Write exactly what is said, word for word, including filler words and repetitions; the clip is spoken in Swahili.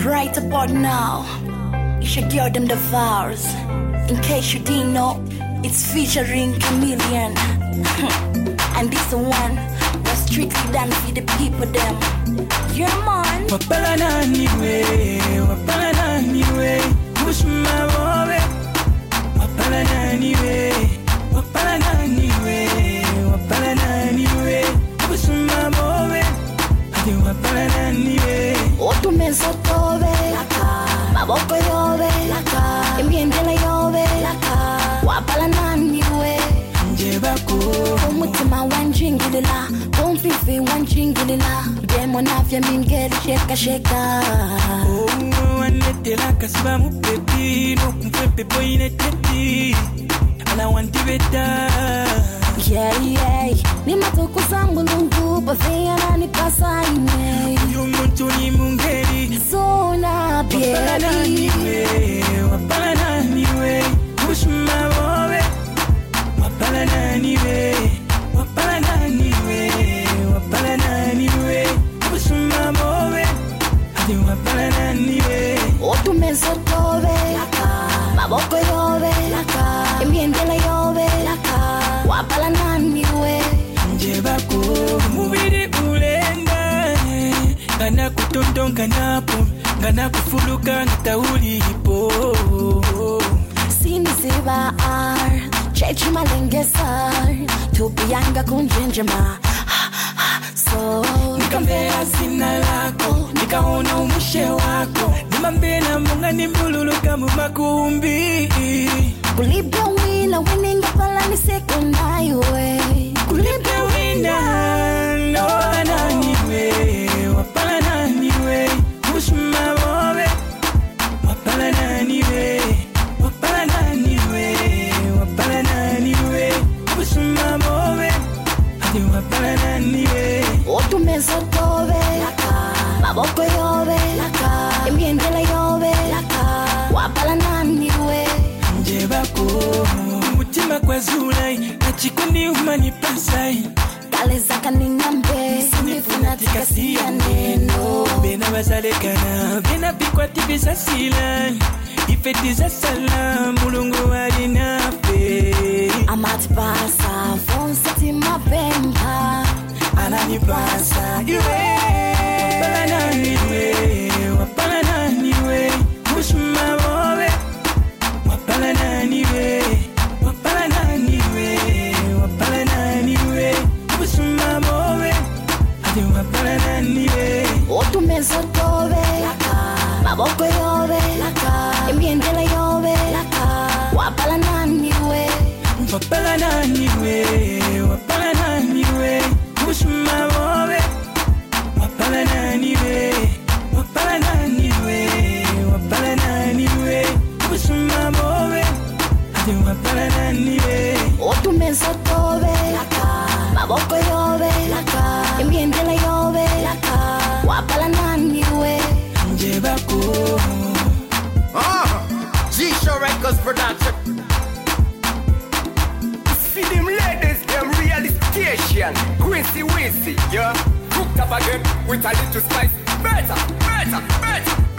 Right about now, you should hear them the vows. In case you didn't know, it's featuring Chameleon. And this one was strictly done for the people them. Yeah man. Wapala nani we, wapala nani we, push my boy. Wapala nani we, wapala nani we, wapala nani we, push my boy. Adi wapala nani we. Otu meso tobe, maboko yobe, imbiendele yobe, wapala nani we. Njebako, umutima wanjingilila, umfifi wanjingilila, demo nafya mingeli sheka sheka. Oh, wanetela kasiba mupepi, no kumpepe boy neteti, ala wantibeta. Yeah, yeah, ni matuku zangu lungu, bafea na nipasa ine. Yumuntu ni mungeri, Sona bieri. wapala nani we, wapala nani we, push my boy. Wapala nani we, wapala nani we, wapala nani we, push my boy. Adi wapala nani we. Otu meso tobe, maboko yobe, imbiendele yobe, wapala nani we. Njebako, mubiri ulenda, ngana kutondonga napo, ngana kufuluka ngatauli hipo. Sini ziba ar, chechi malengesar, tupiyanga kunjenjema. So, Nikambea zina lako, nikaona umushe wako, nimambena munga nimbululuka mumakumbi. kulibya wina wininga pala ni sekundayo we. Kulibya wina, no nani we, wapala nani we, push my boy. Wapala nani we, wapala nani we, wapala nani we, push my boy. Adi wapala nani we. Otu meso tobe, maboko yobe, imbiendele yobe, wapala nani we. Njebako, mutima kwa zulai, nachikundi umani pasai. Kale zaka ningambe, sinifuna tikasiya neno. Bena bazalekana, bena pikwa tibisa sila. Ifetiza salam, mulungu wali nafe. Amati pasa, fonsa tima pemba. Anani pasa, iwe. Wapala nani we, wapala nani we, push my boy. Wapala nani we, wapala nani we, wapala nani we, push my boy. Adi wapala nani we. Otu meso tobe, maboko yobe, imbiendele yobe, wapala nani we. Wapala nani we, wapala nani we, push my boy. Wapala nani we, wapala nani we, wapala nani we, push my boy. Adi wapala nani we. Otu meso tobe, maboko yobe, imbiendele yobe, wapala nani we. Njebako. Ah, G-Show Records production. See them ladies, them realization. Quincy Wincy, yeah. Cooked up again with a little spice. Better, better, better.